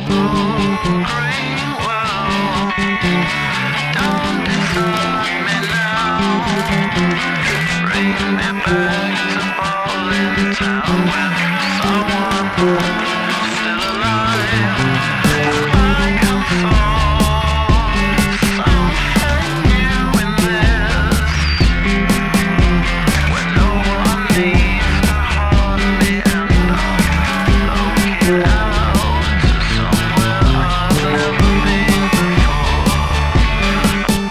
green world, don't desert me now. Bring me back to Bowling Town with someone still alive. I can find something new in this, when no one needs to hold me, and I'm looking out to somewhere I've never been before.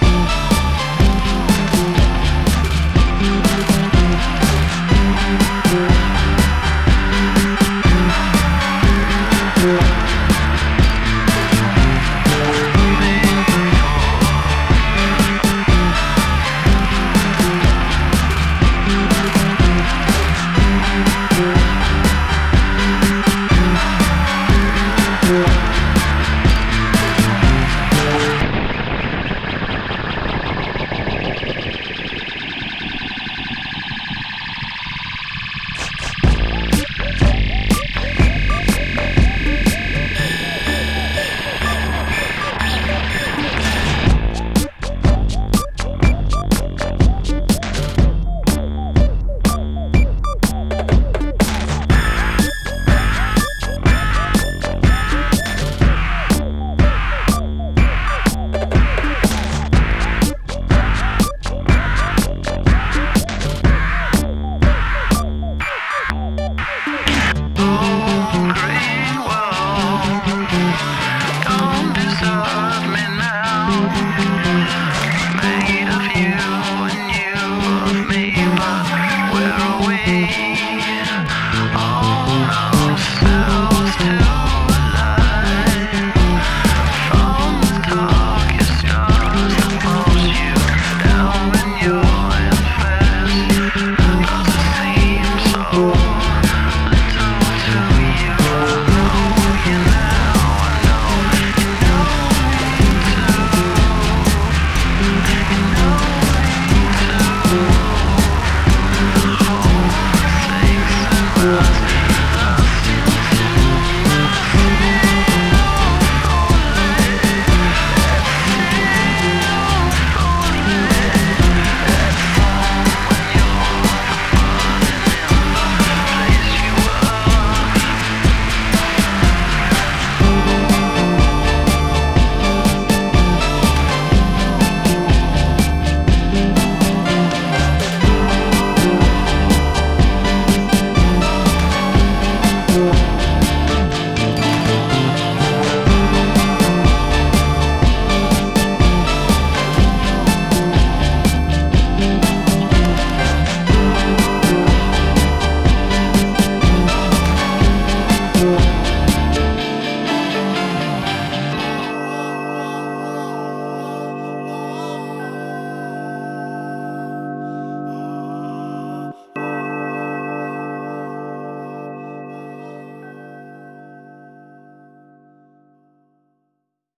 Green world, don't desert me now.